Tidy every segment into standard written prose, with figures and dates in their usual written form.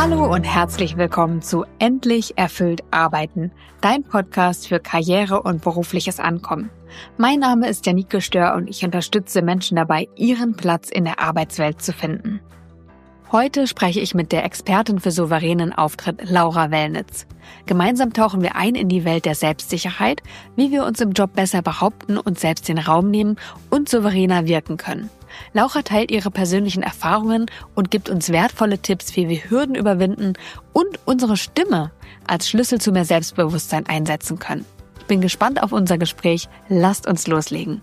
Hallo und herzlich willkommen zu Endlich erfüllt arbeiten, dein Podcast für Karriere und berufliches Ankommen. Mein Name ist Janike Stör und ich unterstütze Menschen dabei, ihren Platz in der Arbeitswelt zu finden. Heute spreche ich mit der Expertin für souveränen Auftritt, Laura Wellnitz. Gemeinsam tauchen wir ein in die Welt der Selbstsicherheit, wie wir uns im Job besser behaupten und selbst den Raum nehmen und souveräner wirken können. Laura teilt ihre persönlichen Erfahrungen und gibt uns wertvolle Tipps, wie wir Hürden überwinden und unsere Stimme als Schlüssel zu mehr Selbstbewusstsein einsetzen können. Ich bin gespannt auf unser Gespräch. Lasst uns loslegen.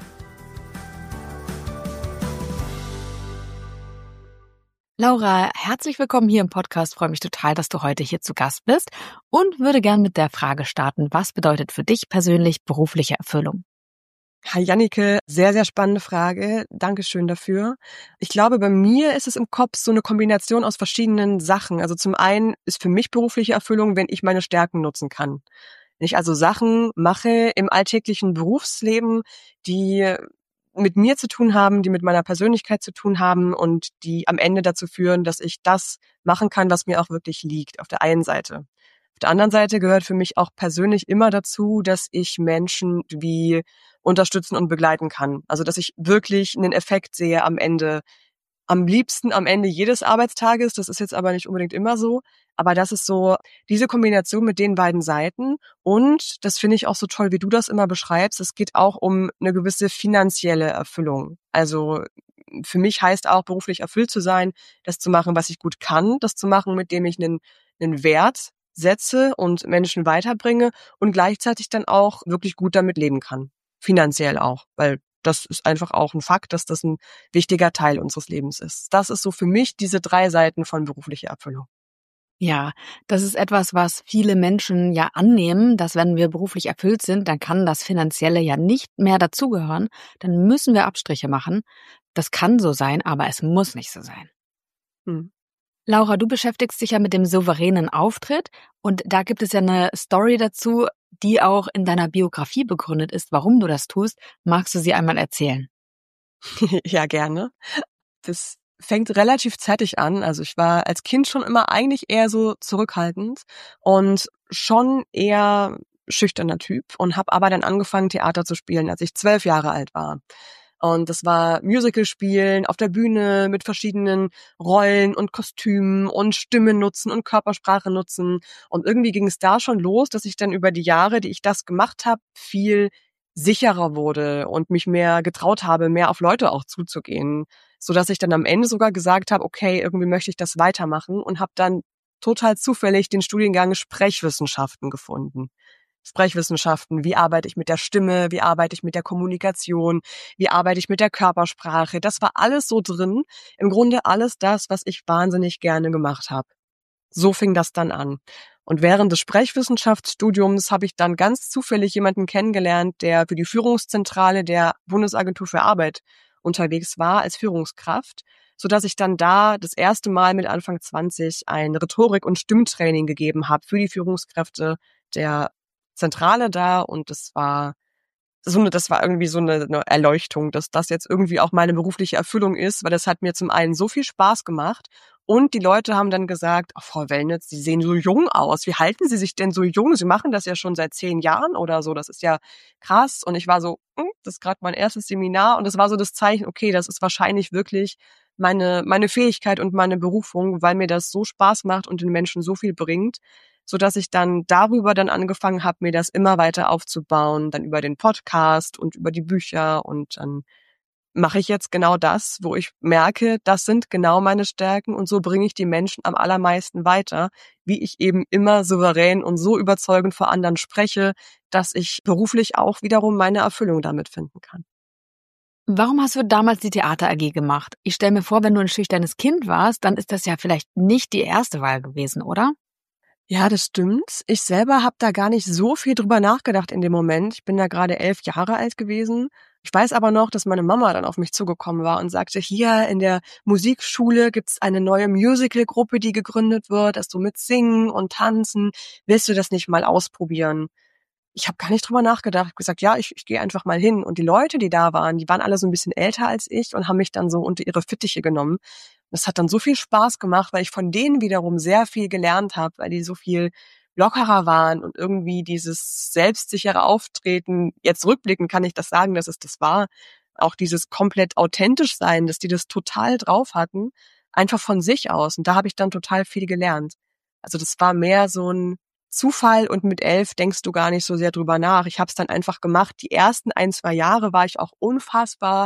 Laura, herzlich willkommen hier im Podcast. Ich freue mich total, dass du heute hier zu Gast bist und würde gern mit der Frage starten, was bedeutet für dich persönlich berufliche Erfüllung? Hi Janike, sehr, sehr spannende Frage. Dankeschön dafür. Ich glaube, bei mir ist es im Kopf so eine Kombination aus verschiedenen Sachen. Also zum einen ist für mich berufliche Erfüllung, wenn ich meine Stärken nutzen kann. Wenn ich also Sachen mache im alltäglichen Berufsleben, die mit mir zu tun haben, die mit meiner Persönlichkeit zu tun haben und die am Ende dazu führen, dass ich das machen kann, was mir auch wirklich liegt, auf der einen Seite. Auf der anderen Seite gehört für mich auch persönlich immer dazu, dass ich Menschen wie unterstützen und begleiten kann. Also, dass ich wirklich einen Effekt sehe am Ende. Am liebsten am Ende jedes Arbeitstages, das ist jetzt aber nicht unbedingt immer so. Aber das ist so diese Kombination mit den beiden Seiten. Und das finde ich auch so toll, wie du das immer beschreibst. Es geht auch um eine gewisse finanzielle Erfüllung. Also für mich heißt auch, beruflich erfüllt zu sein, das zu machen, was ich gut kann, das zu machen, mit dem ich einen Wert setze und Menschen weiterbringe und gleichzeitig dann auch wirklich gut damit leben kann. Finanziell auch, weil das ist einfach auch ein Fakt, dass das ein wichtiger Teil unseres Lebens ist. Das ist so für mich diese 3 Seiten von beruflicher Erfüllung. Ja, das ist etwas, was viele Menschen ja annehmen, dass wenn wir beruflich erfüllt sind, dann kann das Finanzielle ja nicht mehr dazugehören. Dann müssen wir Abstriche machen. Das kann so sein, aber es muss nicht so sein. Hm. Laura, du beschäftigst dich ja mit dem souveränen Auftritt und da gibt es ja eine Story dazu, die auch in deiner Biografie begründet ist, warum du das tust. Magst du sie einmal erzählen? Ja, gerne. Das fängt relativ zeitig an. Also ich war als Kind schon immer eigentlich eher so zurückhaltend und schon eher schüchterner Typ und habe aber dann angefangen, Theater zu spielen, als ich 12 Jahre alt war. Und das war Musical spielen auf der Bühne mit verschiedenen Rollen und Kostümen und Stimme nutzen und Körpersprache nutzen. Und irgendwie ging es da schon los, dass ich dann über die Jahre, die ich das gemacht habe, viel sicherer wurde und mich mehr getraut habe, mehr auf Leute auch zuzugehen, sodass ich dann am Ende sogar gesagt habe, okay, irgendwie möchte ich das weitermachen und habe dann total zufällig den Studiengang Sprechwissenschaften gefunden. Sprechwissenschaften, wie arbeite ich mit der Stimme, wie arbeite ich mit der Kommunikation, wie arbeite ich mit der Körpersprache. Das war alles so drin. Im Grunde alles das, was ich wahnsinnig gerne gemacht habe. So fing das dann an. Und während des Sprechwissenschaftsstudiums habe ich dann ganz zufällig jemanden kennengelernt, der für die Führungszentrale der Bundesagentur für Arbeit unterwegs war als Führungskraft, sodass ich dann da das erste Mal mit Anfang 20 ein Rhetorik- und Stimmtraining gegeben habe für die Führungskräfte der Zentrale da. Und das war irgendwie so eine Erleuchtung, dass das jetzt irgendwie auch meine berufliche Erfüllung ist, weil das hat mir zum einen so viel Spaß gemacht und die Leute haben dann gesagt, oh, Frau Wellnitz, Sie sehen so jung aus. Wie halten Sie sich denn so jung? Sie machen das ja schon seit 10 Jahren oder so. Das ist ja krass. Und ich war so, das ist gerade mein erstes Seminar und das war so das Zeichen, okay, das ist wahrscheinlich wirklich meine Fähigkeit und meine Berufung, weil mir das so Spaß macht und den Menschen so viel bringt, sodass ich dann darüber dann angefangen habe, mir das immer weiter aufzubauen, dann über den Podcast und über die Bücher und dann mache ich jetzt genau das, wo ich merke, das sind genau meine Stärken und so bringe ich die Menschen am allermeisten weiter, wie ich eben immer souverän und so überzeugend vor anderen spreche, dass ich beruflich auch wiederum meine Erfüllung damit finden kann. Warum hast du damals die Theater AG gemacht? Ich stelle mir vor, wenn du ein schüchternes Kind warst, dann ist das ja vielleicht nicht die erste Wahl gewesen, oder? Ja, das stimmt. Ich selber habe da gar nicht so viel drüber nachgedacht in dem Moment. Ich bin da gerade 11 Jahre alt gewesen. Ich weiß aber noch, dass meine Mama dann auf mich zugekommen war und sagte, hier in der Musikschule gibt's eine neue Musicalgruppe, die gegründet wird, dass du mit Singen und Tanzen, willst du das nicht mal ausprobieren? Ich habe gar nicht drüber nachgedacht. Ich habe gesagt, ja, ich gehe einfach mal hin. Und die Leute, die da waren, die waren alle so ein bisschen älter als ich und haben mich dann so unter ihre Fittiche genommen. Das hat dann so viel Spaß gemacht, weil ich von denen wiederum sehr viel gelernt habe, weil die so viel lockerer waren und irgendwie dieses selbstsichere Auftreten, jetzt rückblickend kann ich das sagen, dass es das war, auch dieses komplett authentisch sein, dass die das total drauf hatten, einfach von sich aus. Und da habe ich dann total viel gelernt. Also das war mehr so ein Zufall und mit 11 denkst du gar nicht so sehr drüber nach. Ich habe es dann einfach gemacht. Die ersten 1, 2 Jahre war ich auch unfassbar,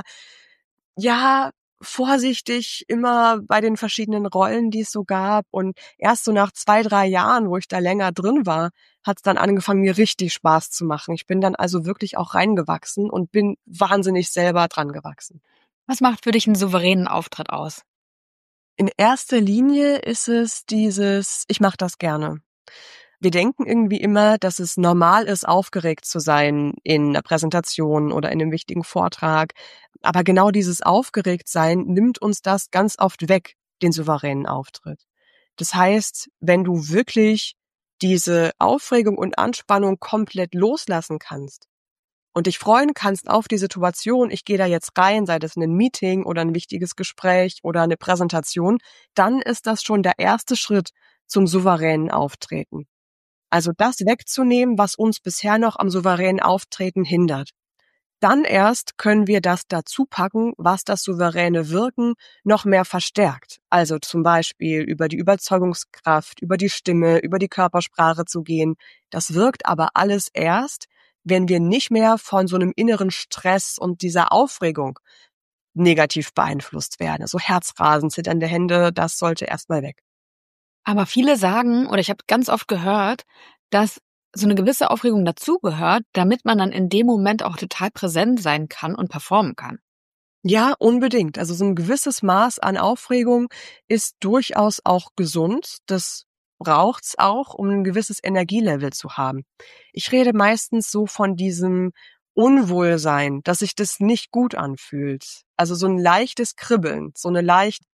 ja, vorsichtig immer bei den verschiedenen Rollen, die es so gab. Und erst so nach 2, 3 Jahren, wo ich da länger drin war, hat es dann angefangen, mir richtig Spaß zu machen. Ich bin dann also wirklich auch reingewachsen und bin wahnsinnig selber dran gewachsen. Was macht für dich einen souveränen Auftritt aus? In erster Linie ist es dieses, ich mache das gerne. Wir denken irgendwie immer, dass es normal ist, aufgeregt zu sein in einer Präsentation oder in einem wichtigen Vortrag. Aber genau dieses Aufgeregtsein nimmt uns das ganz oft weg, den souveränen Auftritt. Das heißt, wenn du wirklich diese Aufregung und Anspannung komplett loslassen kannst und dich freuen kannst auf die Situation, ich gehe da jetzt rein, sei das ein Meeting oder ein wichtiges Gespräch oder eine Präsentation, dann ist das schon der erste Schritt zum souveränen Auftreten. Also das wegzunehmen, was uns bisher noch am souveränen Auftreten hindert. Dann erst können wir das dazu packen, was das souveräne Wirken noch mehr verstärkt. Also zum Beispiel über die Überzeugungskraft, über die Stimme, über die Körpersprache zu gehen. Das wirkt aber alles erst, wenn wir nicht mehr von so einem inneren Stress und dieser Aufregung negativ beeinflusst werden. Also Herzrasen, zitternde Hände, das sollte erstmal weg. Aber viele sagen, oder ich habe ganz oft gehört, dass so eine gewisse Aufregung dazugehört, damit man dann in dem Moment auch total präsent sein kann und performen kann. Ja, unbedingt. Also so ein gewisses Maß an Aufregung ist durchaus auch gesund. Das braucht's auch, um ein gewisses Energielevel zu haben. Ich rede meistens so von diesem Unwohlsein, dass sich das nicht gut anfühlt. Also so ein leichtes Kribbeln, so eine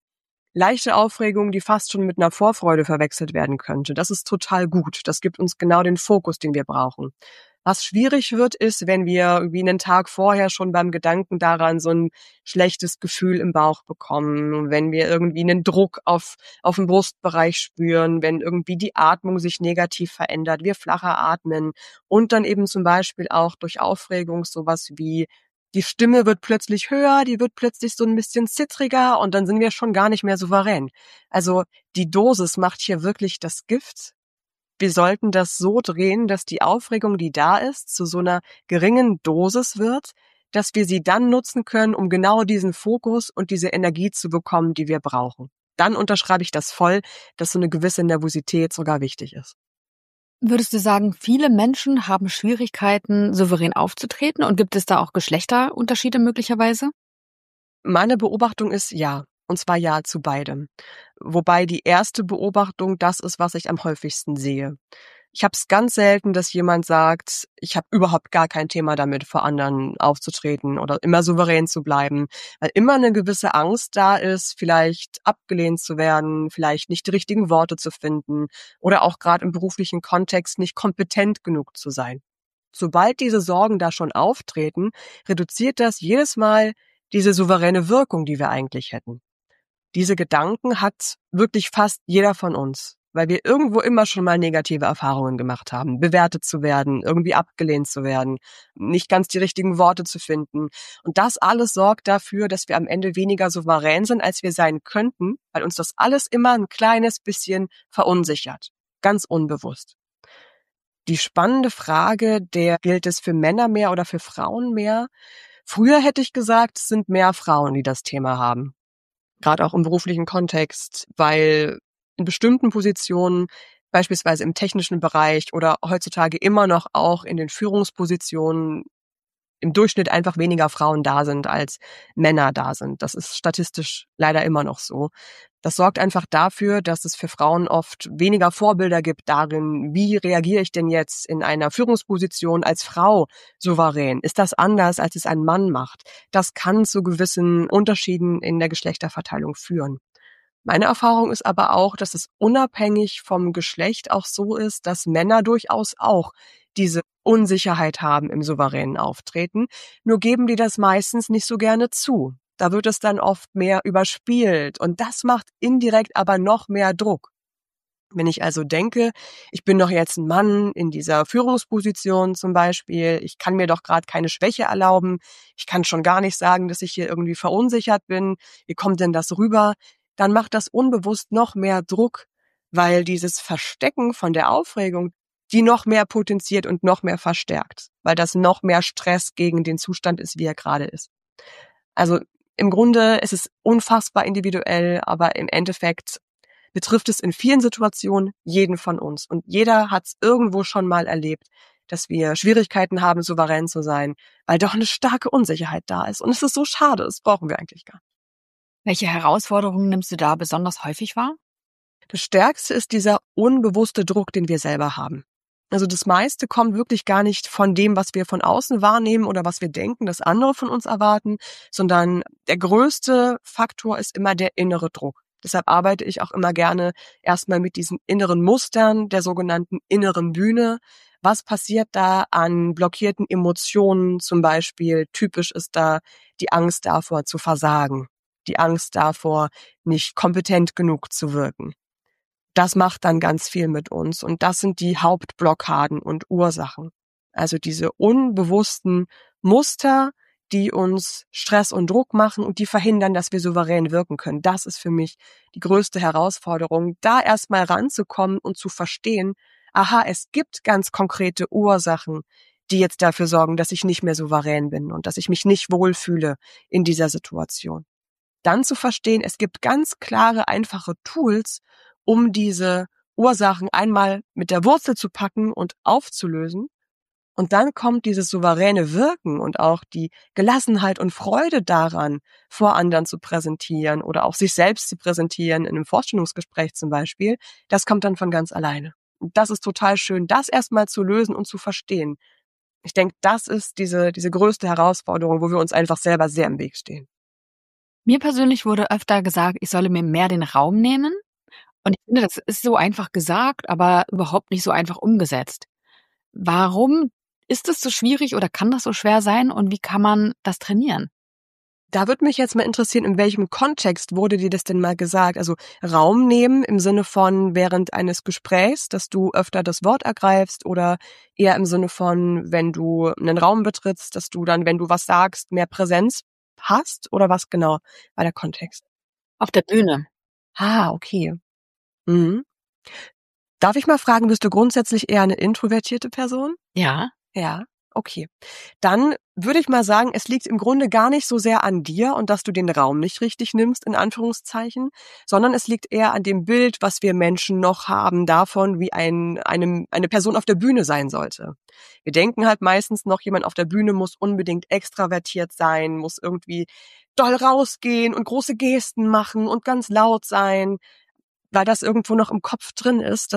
leichte Aufregung, die fast schon mit einer Vorfreude verwechselt werden könnte. Das ist total gut. Das gibt uns genau den Fokus, den wir brauchen. Was schwierig wird, ist, wenn wir wie einen Tag vorher schon beim Gedanken daran so ein schlechtes Gefühl im Bauch bekommen, wenn wir irgendwie einen Druck auf dem Brustbereich spüren, wenn irgendwie die Atmung sich negativ verändert, wir flacher atmen und dann eben zum Beispiel auch durch Aufregung sowas wie die Stimme wird plötzlich höher, die wird plötzlich so ein bisschen zittriger und dann sind wir schon gar nicht mehr souverän. Also die Dosis macht hier wirklich das Gift. Wir sollten das so drehen, dass die Aufregung, die da ist, zu so einer geringen Dosis wird, dass wir sie dann nutzen können, um genau diesen Fokus und diese Energie zu bekommen, die wir brauchen. Dann unterschreibe ich das voll, dass so eine gewisse Nervosität sogar wichtig ist. Würdest du sagen, viele Menschen haben Schwierigkeiten, souverän aufzutreten, und gibt es da auch Geschlechterunterschiede möglicherweise? Meine Beobachtung ist ja, und zwar ja zu beidem. Wobei die erste Beobachtung das ist, was ich am häufigsten sehe. Ich habe es ganz selten, dass jemand sagt, ich habe überhaupt gar kein Thema damit, vor anderen aufzutreten oder immer souverän zu bleiben, weil immer eine gewisse Angst da ist, vielleicht abgelehnt zu werden, vielleicht nicht die richtigen Worte zu finden oder auch gerade im beruflichen Kontext nicht kompetent genug zu sein. Sobald diese Sorgen da schon auftreten, reduziert das jedes Mal diese souveräne Wirkung, die wir eigentlich hätten. Diese Gedanken hat wirklich fast jeder von uns, weil wir irgendwo immer schon mal negative Erfahrungen gemacht haben, bewertet zu werden, irgendwie abgelehnt zu werden, nicht ganz die richtigen Worte zu finden. Und das alles sorgt dafür, dass wir am Ende weniger souverän sind, als wir sein könnten, weil uns das alles immer ein kleines bisschen verunsichert, ganz unbewusst. Die spannende Frage, gilt es für Männer mehr oder für Frauen mehr? Früher hätte ich gesagt, es sind mehr Frauen, die das Thema haben. Gerade auch im beruflichen Kontext, weil in bestimmten Positionen, beispielsweise im technischen Bereich oder heutzutage immer noch auch in den Führungspositionen, im Durchschnitt einfach weniger Frauen da sind, als Männer da sind. Das ist statistisch leider immer noch so. Das sorgt einfach dafür, dass es für Frauen oft weniger Vorbilder gibt darin, wie reagiere ich denn jetzt in einer Führungsposition als Frau souverän? Ist das anders, als es ein Mann macht? Das kann zu gewissen Unterschieden in der Geschlechterverteilung führen. Meine Erfahrung ist aber auch, dass es unabhängig vom Geschlecht auch so ist, dass Männer durchaus auch diese Unsicherheit haben im souveränen Auftreten, nur geben die das meistens nicht so gerne zu. Da wird es dann oft mehr überspielt und das macht indirekt aber noch mehr Druck. Wenn ich also denke, ich bin doch jetzt ein Mann in dieser Führungsposition zum Beispiel, ich kann mir doch gerade keine Schwäche erlauben, ich kann schon gar nicht sagen, dass ich hier irgendwie verunsichert bin, wie kommt denn das rüber? Dann macht das unbewusst noch mehr Druck, weil dieses Verstecken von der Aufregung die noch mehr potenziert und noch mehr verstärkt, weil das noch mehr Stress gegen den Zustand ist, wie er gerade ist. Also im Grunde ist es unfassbar individuell, aber im Endeffekt betrifft es in vielen Situationen jeden von uns. Und jeder hat es irgendwo schon mal erlebt, dass wir Schwierigkeiten haben, souverän zu sein, weil doch eine starke Unsicherheit da ist. Und es ist so schade, das brauchen wir eigentlich gar nicht. Welche Herausforderungen nimmst du da besonders häufig wahr? Das Stärkste ist dieser unbewusste Druck, den wir selber haben. Also das meiste kommt wirklich gar nicht von dem, was wir von außen wahrnehmen oder was wir denken, dass andere von uns erwarten, sondern der größte Faktor ist immer der innere Druck. Deshalb arbeite ich auch immer gerne erstmal mit diesen inneren Mustern der sogenannten inneren Bühne. Was passiert da an blockierten Emotionen zum Beispiel? Typisch ist da die Angst davor zu versagen, die Angst davor, nicht kompetent genug zu wirken. Das macht dann ganz viel mit uns und das sind die Hauptblockaden und Ursachen. Also diese unbewussten Muster, die uns Stress und Druck machen und die verhindern, dass wir souverän wirken können. Das ist für mich die größte Herausforderung, da erstmal ranzukommen und zu verstehen, aha, es gibt ganz konkrete Ursachen, die jetzt dafür sorgen, dass ich nicht mehr souverän bin und dass ich mich nicht wohlfühle in dieser Situation. Dann zu verstehen, es gibt ganz klare, einfache Tools, um diese Ursachen einmal mit der Wurzel zu packen und aufzulösen. Und dann kommt dieses souveräne Wirken und auch die Gelassenheit und Freude daran, vor anderen zu präsentieren oder auch sich selbst zu präsentieren, in einem Vorstellungsgespräch zum Beispiel. Das kommt dann von ganz alleine. Und das ist total schön, das erstmal zu lösen und zu verstehen. Ich denke, das ist diese größte Herausforderung, wo wir uns einfach selber sehr im Weg stehen. Mir persönlich wurde öfter gesagt, ich solle mir mehr den Raum nehmen. Und ich finde, das ist so einfach gesagt, aber überhaupt nicht so einfach umgesetzt. Warum ist es so schwierig oder kann das so schwer sein und wie kann man das trainieren? Da würde mich jetzt mal interessieren, in welchem Kontext wurde dir das denn mal gesagt? Also Raum nehmen im Sinne von während eines Gesprächs, dass du öfter das Wort ergreifst oder eher im Sinne von, wenn du einen Raum betrittst, dass du dann, wenn du was sagst, mehr Präsenz hast oder was genau war der Kontext? Auf der Bühne. Ah, okay. Mhm. Darf ich mal fragen, bist du grundsätzlich eher eine introvertierte Person? Ja. Ja, okay. Dann würde ich mal sagen, es liegt im Grunde gar nicht so sehr an dir und dass du den Raum nicht richtig nimmst, in Anführungszeichen, sondern es liegt eher an dem Bild, was wir Menschen noch haben davon, wie eine Person auf der Bühne sein sollte. Wir denken halt meistens noch, jemand auf der Bühne muss unbedingt extravertiert sein, muss irgendwie doll rausgehen und große Gesten machen und ganz laut sein, weil das irgendwo noch im Kopf drin ist,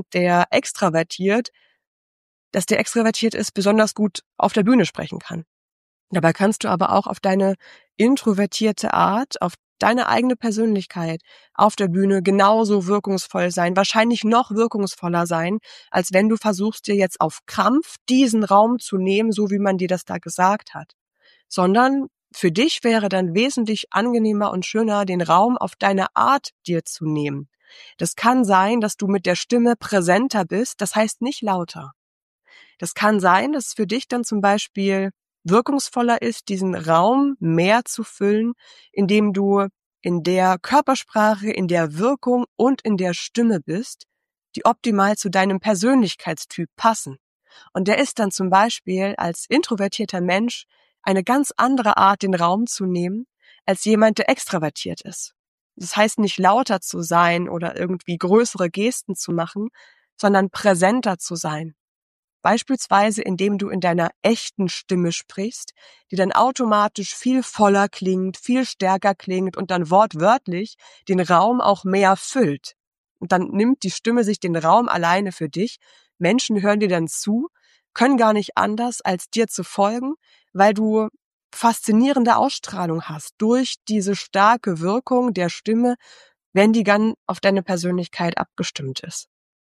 dass der extrovertiert ist, besonders gut auf der Bühne sprechen kann. Dabei kannst du aber auch auf deine introvertierte Art, auf deine eigene Persönlichkeit auf der Bühne genauso wirkungsvoll sein, wahrscheinlich noch wirkungsvoller sein, als wenn du versuchst, dir jetzt auf Krampf diesen Raum zu nehmen, so wie man dir das da gesagt hat. Sondern für dich wäre dann wesentlich angenehmer und schöner, den Raum auf deine Art dir zu nehmen. Das kann sein, dass du mit der Stimme präsenter bist, das heißt nicht lauter. Das kann sein, dass es für dich dann zum Beispiel wirkungsvoller ist, diesen Raum mehr zu füllen, indem du in der Körpersprache, in der Wirkung und in der Stimme bist, die optimal zu deinem Persönlichkeitstyp passen. Und der ist dann zum Beispiel als introvertierter Mensch eine ganz andere Art, den Raum zu nehmen, als jemand, der extravertiert ist. Das heißt nicht lauter zu sein oder irgendwie größere Gesten zu machen, sondern präsenter zu sein. Beispielsweise, indem du in deiner echten Stimme sprichst, die dann automatisch viel voller klingt, viel stärker klingt und dann wortwörtlich den Raum auch mehr füllt. Und dann nimmt die Stimme sich den Raum alleine für dich. Menschen hören dir dann zu, können gar nicht anders, als dir zu folgen, weil du faszinierende Ausstrahlung hast durch diese starke Wirkung der Stimme, wenn die dann auf deine Persönlichkeit abgestimmt ist.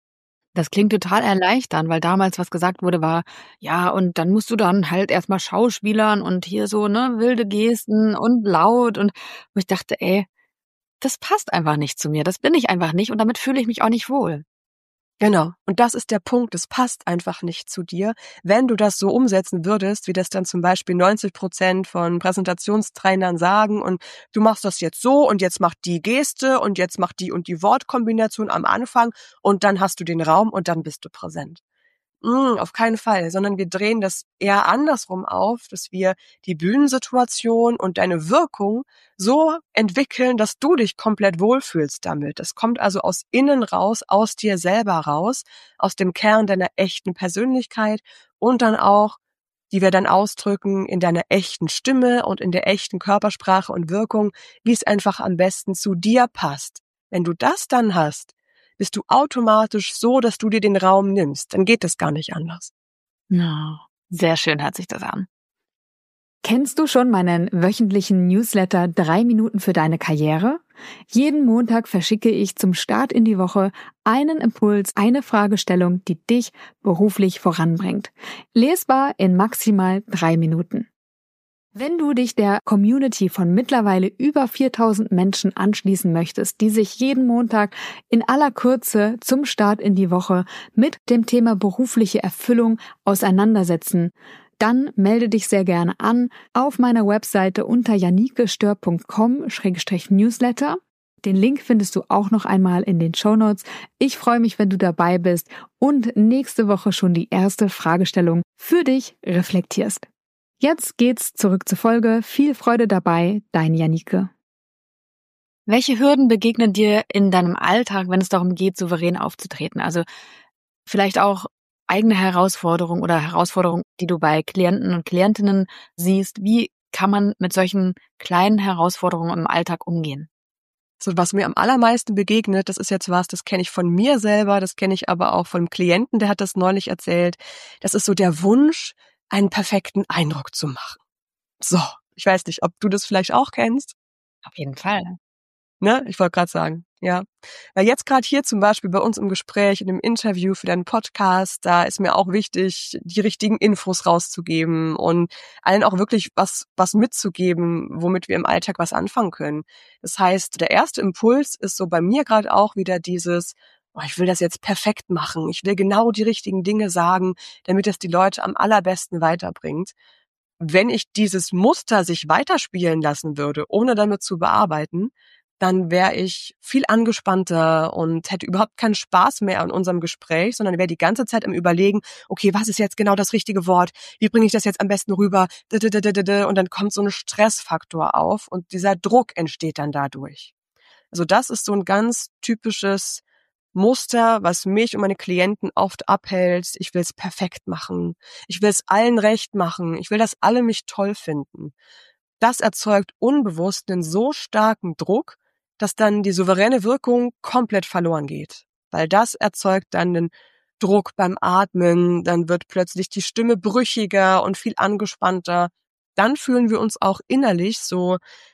Das klingt total erleichternd, weil damals, was gesagt wurde, war, ja, und dann musst du dann halt erst mal schauspielern und hier so, ne, wilde Gesten und laut und wo ich dachte: „Ey, das passt einfach nicht zu mir. Das bin ich einfach nicht und damit fühle ich mich auch nicht wohl." Genau. Und das ist der Punkt. Es passt einfach nicht zu dir. Wenn du das so umsetzen würdest, wie das dann zum Beispiel 90% von Präsentationstrainern sagen und du machst das jetzt so und jetzt macht die Geste und jetzt macht die und die Wortkombination am Anfang und dann hast du den Raum und dann bist du präsent. Auf keinen Fall, sondern wir drehen das eher andersrum auf, dass wir die Bühnensituation und deine Wirkung so entwickeln, dass du dich komplett wohlfühlst damit. Das kommt also aus innen raus, aus dir selber raus, aus dem Kern deiner echten Persönlichkeit und dann auch, die wir dann ausdrücken in deiner echten Stimme und in der echten Körpersprache und Wirkung, wie es einfach am besten zu dir passt. Wenn du das dann hast, bist du automatisch so, dass du dir den Raum nimmst. Dann geht es gar nicht anders. Ja, sehr schön hört sich das an. Kennst du schon meinen wöchentlichen Newsletter 3 Minuten für deine Karriere? Jeden Montag verschicke ich zum Start in die Woche einen Impuls, eine Fragestellung, die dich beruflich voranbringt. Lesbar in maximal 3 Minuten. Wenn du dich der Community von mittlerweile über 4000 Menschen anschließen möchtest, die sich jeden Montag in aller Kürze zum Start in die Woche mit dem Thema berufliche Erfüllung auseinandersetzen, dann melde dich sehr gerne an auf meiner Webseite unter janikestör.com/newsletter. Den Link findest du auch noch einmal in den Shownotes. Ich freue mich, wenn du dabei bist und nächste Woche schon die erste Fragestellung für dich reflektierst. Jetzt geht's zurück zur Folge. Viel Freude dabei, dein Janike. Welche Hürden begegnen dir in deinem Alltag, wenn es darum geht, souverän aufzutreten? Also vielleicht auch eigene Herausforderungen oder Herausforderungen, die du bei Klienten und Klientinnen siehst. Wie kann man mit solchen kleinen Herausforderungen im Alltag umgehen? So, was mir am allermeisten begegnet, das ist jetzt was, das kenne ich von mir selber, das kenne ich aber auch von einem Klienten, der hat das neulich erzählt. Das ist so der Wunsch, einen perfekten Eindruck zu machen. So, ich weiß nicht, ob du das vielleicht auch kennst. Auf jeden Fall. Ne? Ich wollte gerade sagen, ja. Weil jetzt gerade hier zum Beispiel bei uns im Gespräch, in dem Interview für deinen Podcast, da ist mir auch wichtig, die richtigen Infos rauszugeben und allen auch wirklich was mitzugeben, womit wir im Alltag was anfangen können. Das heißt, der erste Impuls ist so bei mir gerade auch wieder dieses, oh, ich will das jetzt perfekt machen. Ich will genau die richtigen Dinge sagen, damit es die Leute am allerbesten weiterbringt. Wenn ich dieses Muster sich weiterspielen lassen würde, ohne damit zu bearbeiten, dann wäre ich viel angespannter und hätte überhaupt keinen Spaß mehr an unserem Gespräch, sondern wäre die ganze Zeit im Überlegen, okay, was ist jetzt genau das richtige Wort? Wie bringe ich das jetzt am besten rüber? Und dann kommt so ein Stressfaktor auf und dieser Druck entsteht dann dadurch. Also das ist so ein ganz typisches Muster, was mich und meine Klienten oft abhält. Ich will es perfekt machen. Ich will es allen recht machen. Ich will, dass alle mich toll finden. Das erzeugt unbewusst einen so starken Druck, dass dann die souveräne Wirkung komplett verloren geht. Weil das erzeugt dann den Druck beim Atmen, dann wird plötzlich die Stimme brüchiger und viel angespannter. Dann fühlen wir uns auch innerlich so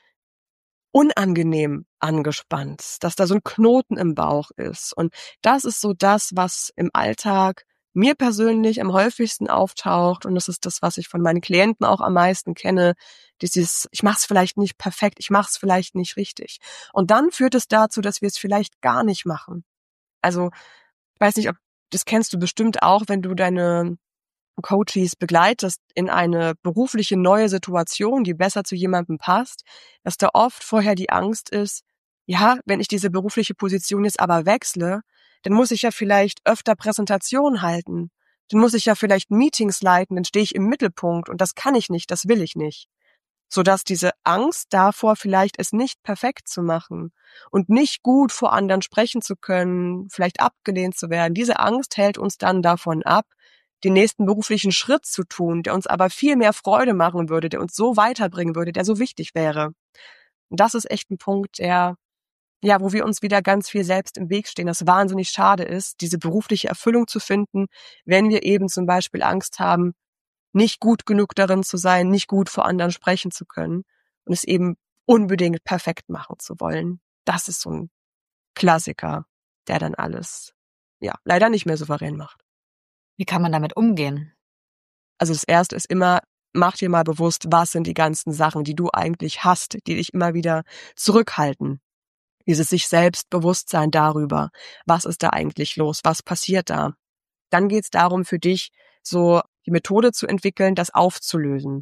unangenehm angespannt, dass da so ein Knoten im Bauch ist. Und das ist so das, was im Alltag mir persönlich am häufigsten auftaucht. Und das ist das, was ich von meinen Klienten auch am meisten kenne. Dieses, ich mache es vielleicht nicht perfekt, ich mache es vielleicht nicht richtig. Und dann führt es dazu, dass wir es vielleicht gar nicht machen. Also, ich weiß nicht, ob das kennst du bestimmt auch, wenn du deine Coaches begleitest in eine berufliche neue Situation, die besser zu jemandem passt, dass da oft vorher die Angst ist, ja, wenn ich diese berufliche Position jetzt aber wechsle, dann muss ich ja vielleicht öfter Präsentationen halten. Dann muss ich ja vielleicht Meetings leiten, dann stehe ich im Mittelpunkt und das kann ich nicht, das will ich nicht. Sodass diese Angst davor, vielleicht es nicht perfekt zu machen und nicht gut vor anderen sprechen zu können, vielleicht abgelehnt zu werden, diese Angst hält uns dann davon ab, den nächsten beruflichen Schritt zu tun, der uns aber viel mehr Freude machen würde, der uns so weiterbringen würde, der so wichtig wäre. Und das ist echt ein Punkt, der, ja, wo wir uns wieder ganz viel selbst im Weg stehen, das wahnsinnig schade ist, diese berufliche Erfüllung zu finden, wenn wir eben zum Beispiel Angst haben, nicht gut genug darin zu sein, nicht gut vor anderen sprechen zu können und es eben unbedingt perfekt machen zu wollen. Das ist so ein Klassiker, der dann alles leider nicht mehr souverän macht. Wie kann man damit umgehen? Also das Erste ist immer, mach dir mal bewusst, was sind die ganzen Sachen, die du eigentlich hast, die dich immer wieder zurückhalten. Dieses sich selbst Bewusstsein darüber, was ist da eigentlich los, was passiert da. Dann geht es darum, für dich so die Methode zu entwickeln, das aufzulösen.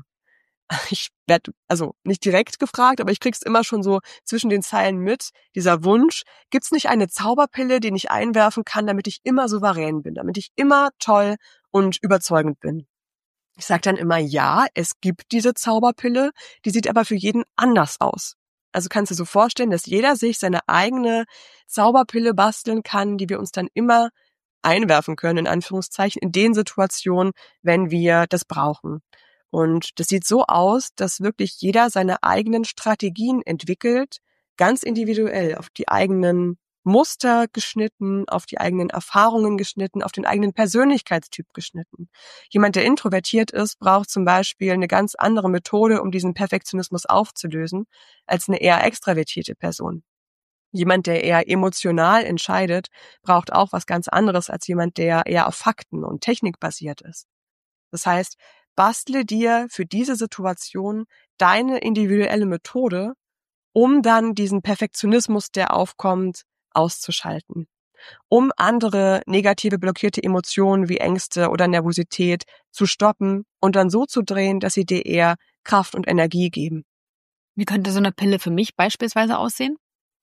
Ich werde also nicht direkt gefragt, aber ich krieg's immer schon so zwischen den Zeilen mit, dieser Wunsch, gibt's nicht eine Zauberpille, die ich einwerfen kann, damit ich immer souverän bin, damit ich immer toll und überzeugend bin? Ich sage dann immer, ja, es gibt diese Zauberpille, die sieht aber für jeden anders aus. Also kannst du dir so vorstellen, dass jeder sich seine eigene Zauberpille basteln kann, die wir uns dann immer einwerfen können, in Anführungszeichen, in den Situationen, wenn wir das brauchen. Und das sieht so aus, dass wirklich jeder seine eigenen Strategien entwickelt, ganz individuell, auf die eigenen Muster geschnitten, auf die eigenen Erfahrungen geschnitten, auf den eigenen Persönlichkeitstyp geschnitten. Jemand, der introvertiert ist, braucht zum Beispiel eine ganz andere Methode, um diesen Perfektionismus aufzulösen, als eine eher extravertierte Person. Jemand, der eher emotional entscheidet, braucht auch was ganz anderes als jemand, der eher auf Fakten und Technik basiert ist. Das heißt, bastle dir für diese Situation deine individuelle Methode, um dann diesen Perfektionismus, der aufkommt, auszuschalten. Um andere negative, blockierte Emotionen wie Ängste oder Nervosität zu stoppen und dann so zu drehen, dass sie dir eher Kraft und Energie geben. Wie könnte so eine Pille für mich beispielsweise aussehen?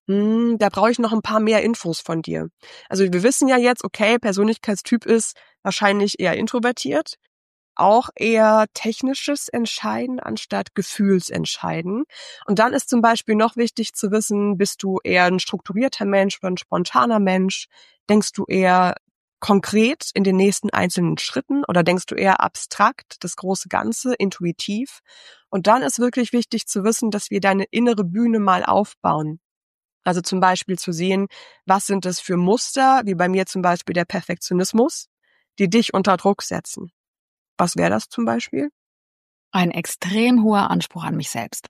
Da brauche ich noch ein paar mehr Infos von dir. Also wir wissen ja jetzt, okay, Persönlichkeitstyp ist wahrscheinlich eher introvertiert, auch eher technisches Entscheiden anstatt Gefühlsentscheiden. Und dann ist zum Beispiel noch wichtig zu wissen, bist du eher ein strukturierter Mensch oder ein spontaner Mensch? Denkst du eher konkret in den nächsten einzelnen Schritten oder denkst du eher abstrakt, das große Ganze, intuitiv? Und dann ist wirklich wichtig zu wissen, dass wir deine innere Bühne mal aufbauen. Also zum Beispiel zu sehen, was sind das für Muster, wie bei mir zum Beispiel der Perfektionismus, die dich unter Druck setzen. Was wäre das zum Beispiel? Ein extrem hoher Anspruch an mich selbst.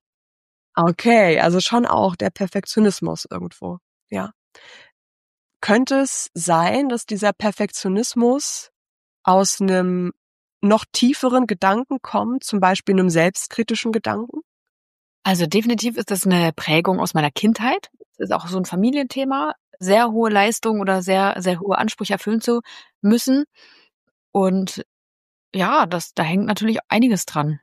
Okay, also schon auch der Perfektionismus irgendwo, ja. Könnte es sein, dass dieser Perfektionismus aus einem noch tieferen Gedanken kommt, zum Beispiel einem selbstkritischen Gedanken? Also definitiv ist das eine Prägung aus meiner Kindheit. Das ist auch so ein Familienthema, sehr hohe Leistung oder sehr, sehr hohe Ansprüche erfüllen zu müssen. Und ja, da hängt natürlich einiges dran.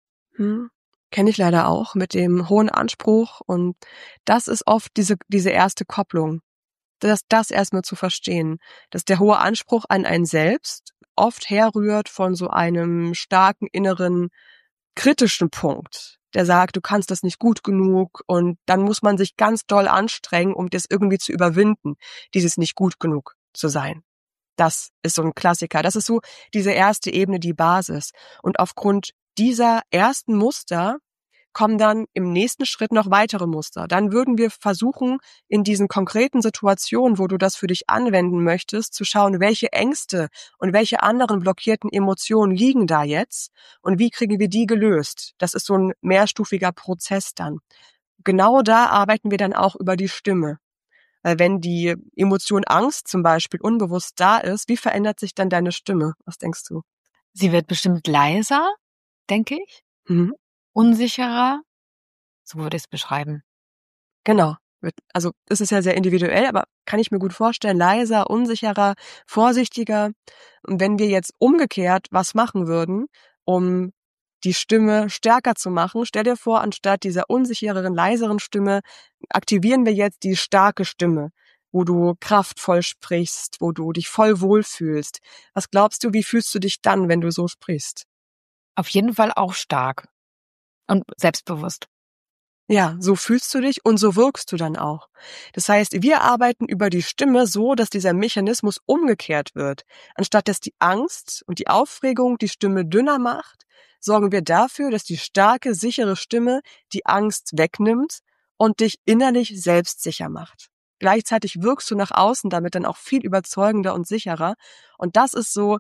Kenne ich leider auch mit dem hohen Anspruch und das ist oft diese erste Kopplung. Das erstmal zu verstehen, dass der hohe Anspruch an einen selbst oft herrührt von so einem starken inneren kritischen Punkt, der sagt, du kannst das nicht gut genug und dann muss man sich ganz doll anstrengen, um das irgendwie zu überwinden, dieses nicht gut genug zu sein. Das ist so ein Klassiker. Das ist so diese erste Ebene, die Basis. Und aufgrund dieser ersten Muster kommen dann im nächsten Schritt noch weitere Muster. Dann würden wir versuchen, in diesen konkreten Situationen, wo du das für dich anwenden möchtest, zu schauen, welche Ängste und welche anderen blockierten Emotionen liegen da jetzt und wie kriegen wir die gelöst. Das ist so ein mehrstufiger Prozess dann. Genau da arbeiten wir dann auch über die Stimme. Weil wenn die Emotion Angst zum Beispiel unbewusst da ist, wie verändert sich dann deine Stimme? Was denkst du? Sie wird bestimmt leiser, denke ich, Mhm. unsicherer, so würde ich es beschreiben. Genau. Also es ist ja sehr individuell, aber kann ich mir gut vorstellen, leiser, unsicherer, vorsichtiger. Und wenn wir jetzt umgekehrt was machen würden, um die Stimme stärker zu machen, stell dir vor, anstatt dieser unsichereren, leiseren Stimme, aktivieren wir jetzt die starke Stimme, wo du kraftvoll sprichst, wo du dich voll wohlfühlst. Was glaubst du, wie fühlst du dich dann, wenn du so sprichst? Auf jeden Fall auch stark und selbstbewusst. Ja, so fühlst du dich und so wirkst du dann auch. Das heißt, wir arbeiten über die Stimme so, dass dieser Mechanismus umgekehrt wird. Anstatt dass die Angst und die Aufregung die Stimme dünner macht, sorgen wir dafür, dass die starke, sichere Stimme die Angst wegnimmt und dich innerlich selbstsicher macht. Gleichzeitig wirkst du nach außen damit dann auch viel überzeugender und sicherer. Und das ist so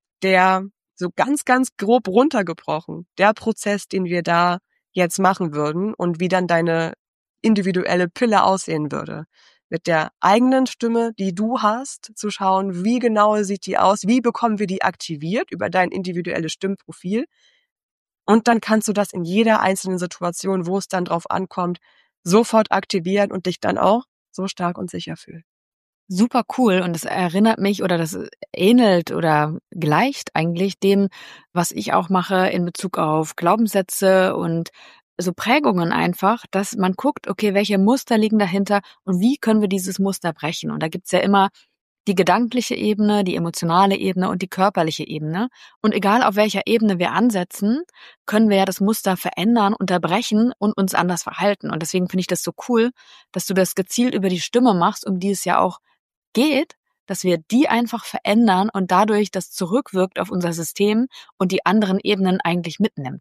so ganz, ganz grob runtergebrochen, der Prozess, den wir da jetzt machen würden und wie dann deine individuelle Pille aussehen würde. mit der eigenen Stimme, die du hast, zu schauen, wie genau sieht die aus, wie bekommen wir die aktiviert über dein individuelles Stimmprofil. Und dann kannst du das in jeder einzelnen Situation, wo es dann drauf ankommt, sofort aktivieren und dich dann auch so stark und sicher fühlen. Super cool, und das erinnert mich oder das ähnelt oder gleicht eigentlich dem, was ich auch mache in Bezug auf Glaubenssätze und so Prägungen einfach, dass man guckt, okay, welche Muster liegen dahinter und wie können wir dieses Muster brechen? Und da gibt's ja immer die gedankliche Ebene, die emotionale Ebene und die körperliche Ebene. Und egal auf welcher Ebene wir ansetzen, können wir ja das Muster verändern, unterbrechen und uns anders verhalten. Und deswegen finde ich das so cool, dass du das gezielt über die Stimme machst, um die es ja auch geht, dass wir die einfach verändern und dadurch das zurückwirkt auf unser System und die anderen Ebenen eigentlich mitnimmt.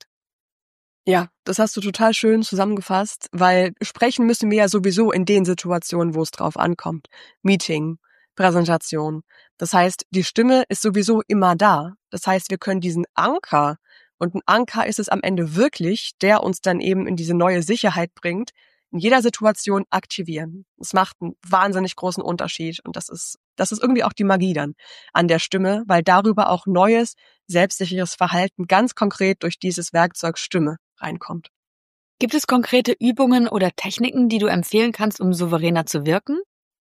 Ja, das hast du total schön zusammengefasst, weil sprechen müssen wir ja sowieso in den Situationen, wo es drauf ankommt. Meeting, Präsentation. Das heißt, die Stimme ist sowieso immer da. Das heißt, wir können diesen Anker, und ein Anker ist es am Ende wirklich, der uns dann eben in diese neue Sicherheit bringt, in jeder Situation aktivieren. Es macht einen wahnsinnig großen Unterschied, und das ist irgendwie auch die Magie dann an der Stimme, weil darüber auch neues, selbstsicheres Verhalten ganz konkret durch dieses Werkzeug Stimme reinkommt. Gibt es konkrete Übungen oder Techniken, die du empfehlen kannst, um souveräner zu wirken?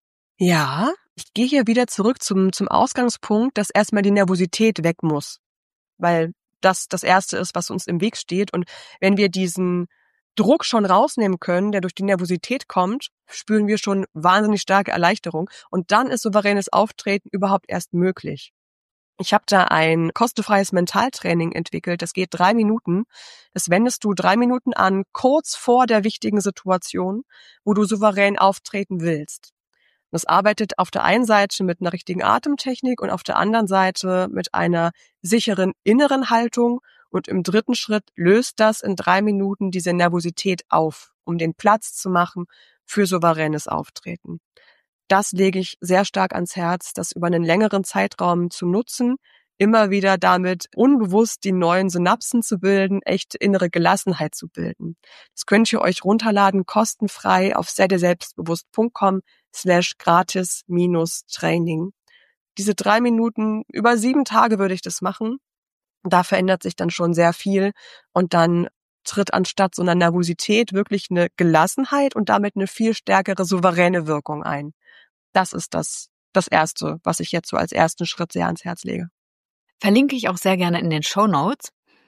Ja, ich gehe hier wieder zurück zum Ausgangspunkt, dass erstmal die Nervosität weg muss, weil das Erste ist, was uns im Weg steht. Und wenn wir diesen Druck schon rausnehmen können, der durch die Nervosität kommt, spüren wir schon wahnsinnig starke Erleichterung. Und dann ist souveränes Auftreten überhaupt erst möglich. Ich habe da ein kostenfreies Mentaltraining entwickelt. Das geht 3 Minuten. Das wendest du 3 Minuten an, kurz vor der wichtigen Situation, wo du souverän auftreten willst. Das arbeitet auf der einen Seite mit einer richtigen Atemtechnik und auf der anderen Seite mit einer sicheren inneren Haltung. Und im dritten Schritt löst das in 3 Minuten diese Nervosität auf, um den Platz zu machen für souveränes Auftreten. Das lege ich sehr stark ans Herz, das über einen längeren Zeitraum zu nutzen, immer wieder damit unbewusst die neuen Synapsen zu bilden, echte innere Gelassenheit zu bilden. Das könnt ihr euch runterladen, kostenfrei auf seidirselbstbewusst.com/gratis-training. Diese 3 Minuten, über 7 Tage würde ich das machen. Da verändert sich dann schon sehr viel, und dann tritt anstatt so einer Nervosität wirklich eine Gelassenheit und damit eine viel stärkere souveräne Wirkung ein. Das ist das Erste, was ich jetzt so als ersten Schritt sehr ans Herz lege. Verlinke ich auch sehr gerne in den Shownotes.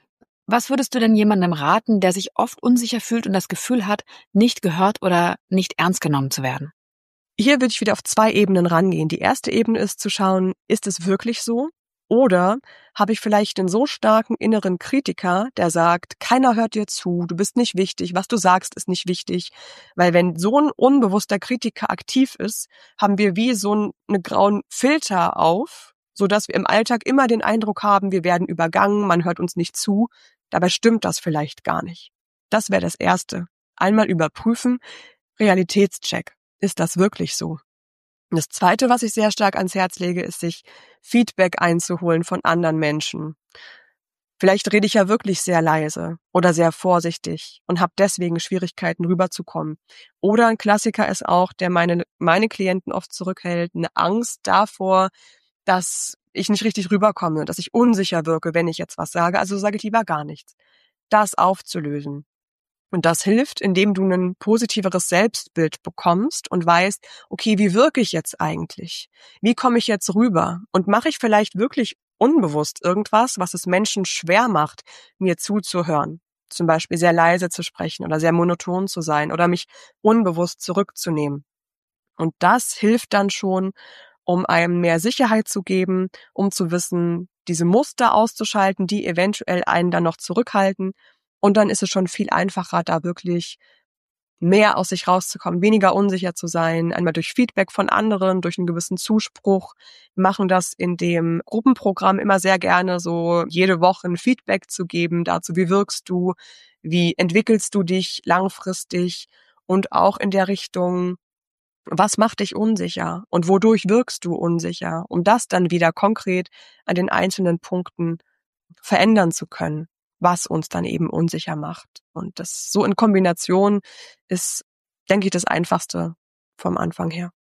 Was würdest du denn jemandem raten, der sich oft unsicher fühlt und das Gefühl hat, nicht gehört oder nicht ernst genommen zu werden? Hier würde ich wieder auf 2 Ebenen rangehen. Die erste Ebene ist zu schauen, ist es wirklich so? Oder habe ich vielleicht einen so starken inneren Kritiker, der sagt, keiner hört dir zu, du bist nicht wichtig, was du sagst, ist nicht wichtig. Weil wenn so ein unbewusster Kritiker aktiv ist, haben wir wie so einen grauen Filter auf, sodass wir im Alltag immer den Eindruck haben, wir werden übergangen, man hört uns nicht zu. Dabei stimmt das vielleicht gar nicht. Das wäre das Erste. Einmal überprüfen, Realitätscheck. Ist das wirklich so? Und das Zweite, was ich sehr stark ans Herz lege, ist, sich Feedback einzuholen von anderen Menschen. Vielleicht rede ich ja wirklich sehr leise oder sehr vorsichtig und habe deswegen Schwierigkeiten rüberzukommen. Oder ein Klassiker ist auch, der meine Klienten oft zurückhält, eine Angst davor, dass ich nicht richtig rüberkomme, dass ich unsicher wirke, wenn ich jetzt was sage. Also sage ich lieber gar nichts. Das aufzulösen. Und das hilft, indem du ein positiveres Selbstbild bekommst und weißt, okay, wie wirke ich jetzt eigentlich? Wie komme ich jetzt rüber? Und mache ich vielleicht wirklich unbewusst irgendwas, was es Menschen schwer macht, mir zuzuhören? Zum Beispiel sehr leise zu sprechen oder sehr monoton zu sein oder mich unbewusst zurückzunehmen. Und das hilft dann schon, um einem mehr Sicherheit zu geben, um zu wissen, diese Muster auszuschalten, die eventuell einen dann noch zurückhalten. Und dann ist es schon viel einfacher, da wirklich mehr aus sich rauszukommen, weniger unsicher zu sein, einmal durch Feedback von anderen, durch einen gewissen Zuspruch. Wir machen das in dem Gruppenprogramm immer sehr gerne, so jede Woche ein Feedback zu geben dazu, wie wirkst du, wie entwickelst du dich langfristig, und auch in der Richtung, was macht dich unsicher und wodurch wirkst du unsicher, um das dann wieder konkret an den einzelnen Punkten verändern zu können, was uns dann eben unsicher macht. Und das so in Kombination ist, denke ich, das Einfachste vom Anfang her.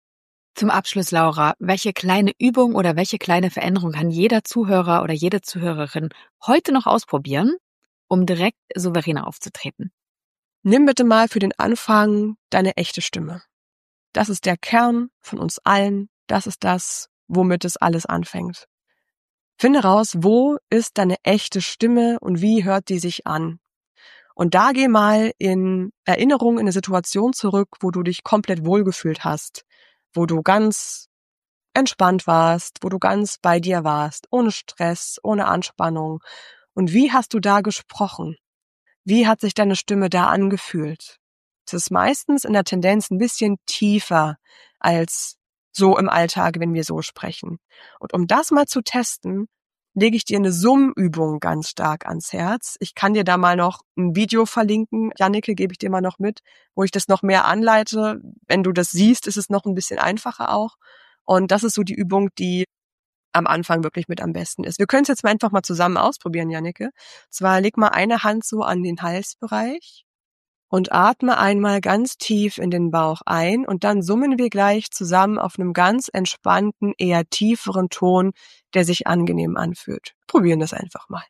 Zum Abschluss, Laura, welche kleine Übung oder welche kleine Veränderung kann jeder Zuhörer oder jede Zuhörerin heute noch ausprobieren, um direkt souveräner aufzutreten? Nimm bitte mal für den Anfang deine echte Stimme. Das ist der Kern von uns allen. Das ist das, womit es alles anfängt. Finde raus, wo ist deine echte Stimme und wie hört die sich an? Und da geh mal in Erinnerung in eine Situation zurück, wo du dich komplett wohlgefühlt hast, wo du ganz entspannt warst, wo du ganz bei dir warst, ohne Stress, ohne Anspannung. Und wie hast du da gesprochen? Wie hat sich deine Stimme da angefühlt? Es ist meistens in der Tendenz ein bisschen tiefer als so im Alltag, wenn wir so sprechen. Und um das mal zu testen, lege ich dir eine Summübung ganz stark ans Herz. Ich kann dir da mal noch ein Video verlinken. Jannike, gebe ich dir mal noch mit, wo ich das noch mehr anleite. Wenn du das siehst, ist es noch ein bisschen einfacher auch. Und das ist so die Übung, die am Anfang wirklich mit am besten ist. Wir können es jetzt mal einfach mal zusammen ausprobieren, Jannike. Zwar leg mal eine Hand so an den Halsbereich und atme einmal ganz tief in den Bauch ein und dann summen wir gleich zusammen auf einem ganz entspannten, eher tieferen Ton, der sich angenehm anfühlt. Probieren das einfach mal.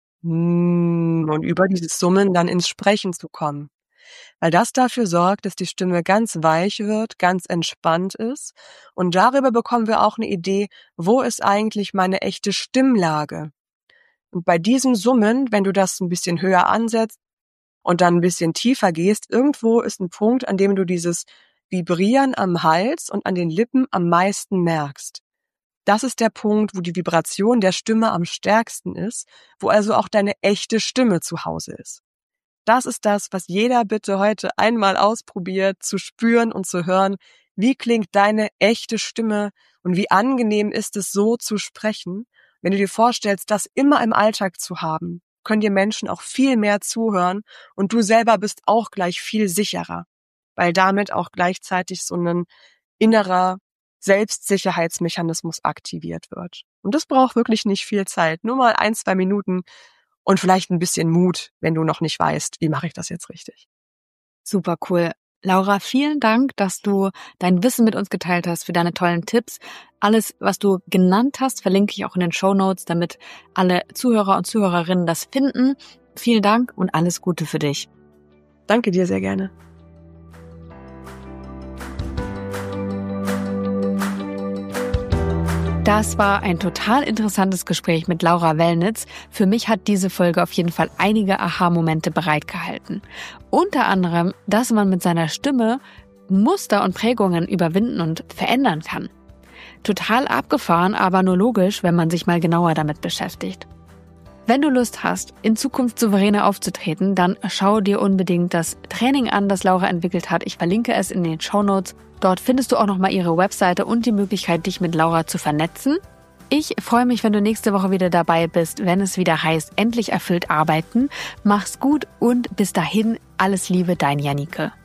Und über dieses Summen dann ins Sprechen zu kommen. Weil das dafür sorgt, dass die Stimme ganz weich wird, ganz entspannt ist. Und darüber bekommen wir auch eine Idee, wo ist eigentlich meine echte Stimmlage? Und bei diesem Summen, wenn du das ein bisschen höher ansetzt und dann ein bisschen tiefer gehst, irgendwo ist ein Punkt, an dem du dieses Vibrieren am Hals und an den Lippen am meisten merkst. Das ist der Punkt, wo die Vibration der Stimme am stärksten ist, wo also auch deine echte Stimme zu Hause ist. Das ist das, was jeder bitte heute einmal ausprobiert, zu spüren und zu hören. Wie klingt deine echte Stimme und wie angenehm ist es, so zu sprechen? Wenn du dir vorstellst, das immer im Alltag zu haben, können dir Menschen auch viel mehr zuhören und du selber bist auch gleich viel sicherer, weil damit auch gleichzeitig so ein innerer Selbstsicherheitsmechanismus aktiviert wird. Und das braucht wirklich nicht viel Zeit, nur mal 1-2 Minuten und vielleicht ein bisschen Mut, wenn du noch nicht weißt, wie mache ich das jetzt richtig. Super cool. Laura, vielen Dank, dass du dein Wissen mit uns geteilt hast, für deine tollen Tipps. Alles, was du genannt hast, verlinke ich auch in den Shownotes, damit alle Zuhörer und Zuhörerinnen das finden. Vielen Dank und alles Gute für dich. Danke dir sehr gerne. Das war ein total interessantes Gespräch mit Laura Wellnitz. Für mich hat diese Folge auf jeden Fall einige Aha-Momente bereitgehalten. Unter anderem, dass man mit seiner Stimme Muster und Prägungen überwinden und verändern kann. Total abgefahren, aber nur logisch, wenn man sich mal genauer damit beschäftigt. Wenn du Lust hast, in Zukunft souveräner aufzutreten, dann schau dir unbedingt das Training an, das Laura entwickelt hat. Ich verlinke es in den Shownotes. Dort findest du auch nochmal ihre Webseite und die Möglichkeit, dich mit Laura zu vernetzen. Ich freue mich, wenn du nächste Woche wieder dabei bist, wenn es wieder heißt, endlich erfüllt arbeiten. Mach's gut und bis dahin, alles Liebe, dein Jannike.